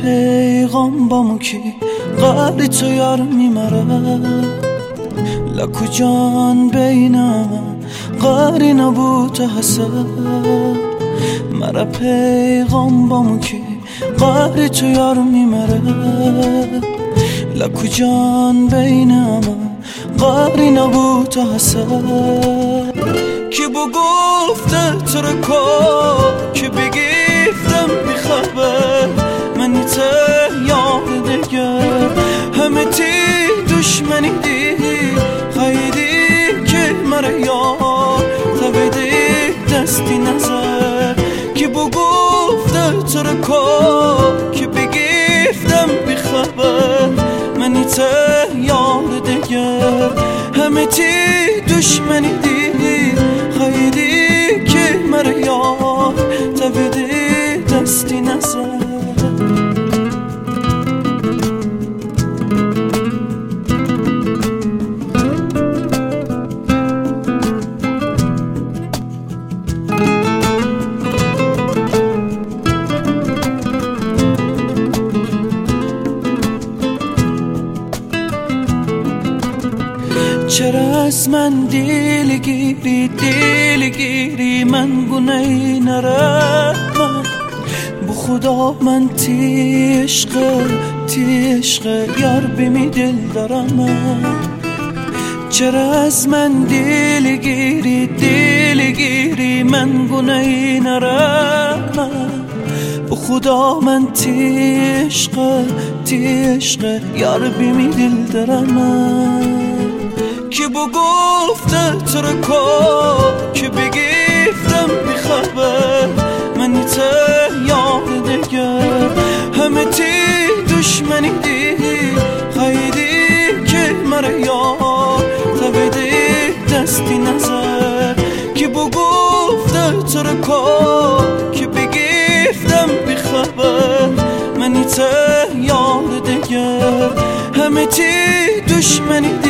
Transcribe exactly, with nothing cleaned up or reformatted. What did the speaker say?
پیغام با مو کی قدر تو یار میمره لکو جان بینم قاری نبود حسد مرا پیغام با مو کی قدر تو یار میمره لکو جان بینم قاری نبود حسد کی بو گفته تو رو کو کی بگیفتم میخوابه منی ته یاد دیگر همه تی دشمنی دی خیلی که مرا یار تبیدی دستی نظر کی بو گفته تو رو کو کی بگیفتم میخوابه منی ته یاد دیگر همه تی دشمنی دی خیلی که مرا یار تبیدی دستی نظر چرا از من دیل گیری دیل گیری من گناهی نرم بو خدا من تی عشق تی عشق یار بمی دل دارم من چرا از من دیل گیری دیل گیری من گناهی نرم بو خدا من تی عشق تی عشق یار بمی دل دارم من کی بو گفته تو رو کو کی بگیفتم میخوابه منی ته یاد دیگر همه تی دشمنی دی خیلی که مرا یار تبیدی دستی نظر کی بو گفته تو رو کو کی بگیفتم میخوابه منی ته یاد دیگر همه تی دشمنی